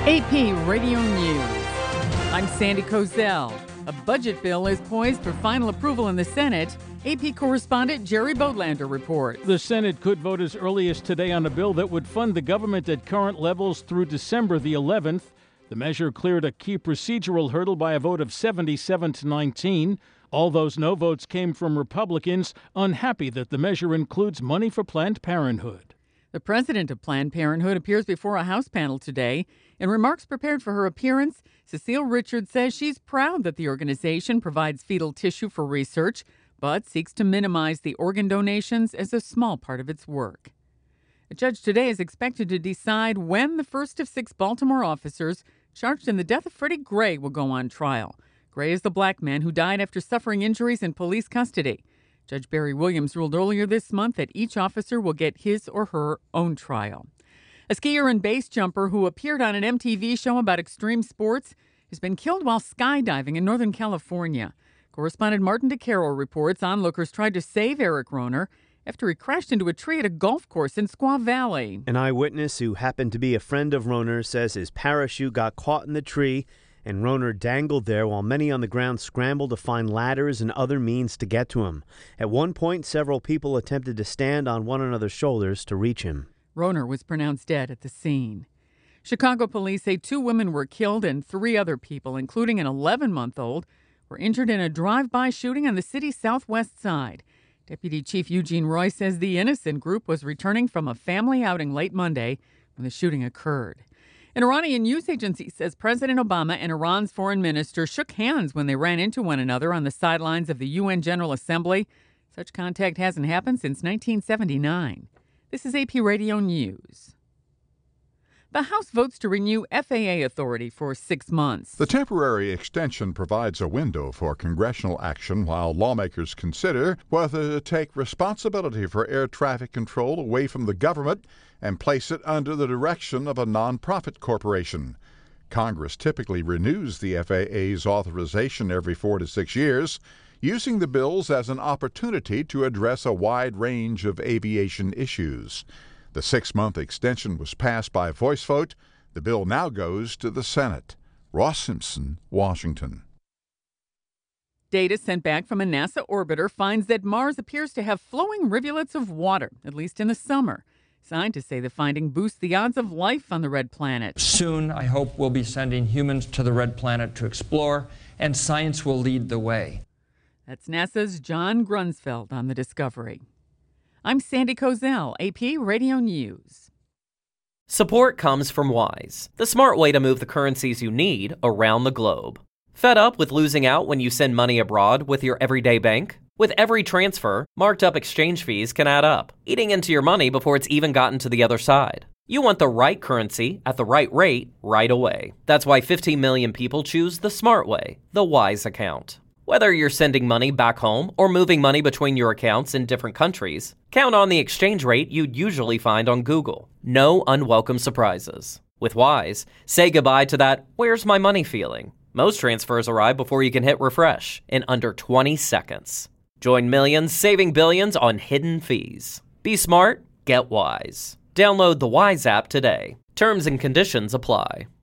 AP Radio News. I'm Sandy Kozel. A budget bill is poised for final approval in the Senate. AP correspondent Jerry Bodlander reports. The Senate could vote as early as today on a bill that would fund the government at current levels through December the 11th. The measure cleared a key procedural hurdle by a vote of 77 to 19. All those no votes came from Republicans unhappy that the measure includes money for Planned Parenthood. The president of Planned Parenthood appears before a House panel today. In remarks prepared for her appearance, Cecile Richards says she's proud that the organization provides fetal tissue for research, but seeks to minimize the organ donations as a small part of its work. A judge today is expected to decide when the first of 6 Baltimore officers charged in the death of Freddie Gray will go on trial. Gray is the black man who died after suffering injuries in police custody. Judge Barry Williams ruled earlier this month that each officer will get his or her own trial. A skier and base jumper who appeared on an MTV show about extreme sports has been killed while skydiving in Northern California. Correspondent Martin DeCaro reports onlookers tried to save Eric Rohner after he crashed into a tree at a golf course in Squaw Valley. An eyewitness who happened to be a friend of Rohner says his parachute got caught in the tree and Rohner dangled there while many on the ground scrambled to find ladders and other means to get to him. At one point, several people attempted to stand on one another's shoulders to reach him. Rohner was pronounced dead at the scene. Chicago police say 2 women were killed and 3 other people, including an 11-month-old, were injured in a drive-by shooting on the city's southwest side. Deputy Chief Eugene Roy says the innocent group was returning from a family outing late Monday when the shooting occurred. An Iranian news agency says President Obama and Iran's foreign minister shook hands when they ran into one another on the sidelines of the UN General Assembly. Such contact hasn't happened since 1979. This is AP Radio News. The House votes to renew FAA authority for 6 months. The temporary extension provides a window for congressional action while lawmakers consider whether to take responsibility for air traffic control away from the government and place it under the direction of a nonprofit corporation. Congress typically renews the FAA's authorization every 4 to 6 years, using the bills as an opportunity to address a wide range of aviation issues. The 6-month extension was passed by voice vote. The bill now goes to the Senate. Ross Simpson, Washington. Data sent back from a NASA orbiter finds that Mars appears to have flowing rivulets of water, at least in the summer. Scientists say the finding boosts the odds of life on the red planet. Soon, I hope we'll be sending humans to the red planet to explore, and science will lead the way. That's NASA's John Grunsfeld on the discovery. I'm Sandy Kozel, AP Radio News. Support comes from Wise, the smart way to move the currencies you need around the globe. Fed up with losing out when you send money abroad with your everyday bank? With every transfer, marked up exchange fees can add up, eating into your money before it's even gotten to the other side. You want the right currency at the right rate right away. That's why 15 million people choose the smart way, the Wise account. Whether you're sending money back home or moving money between your accounts in different countries, count on the exchange rate you'd usually find on Google. No unwelcome surprises. With Wise, say goodbye to that "where's my money" feeling. Most transfers arrive before you can hit refresh in under 20 seconds. Join millions saving billions on hidden fees. Be smart, get Wise. Download the Wise app today. Terms and conditions apply.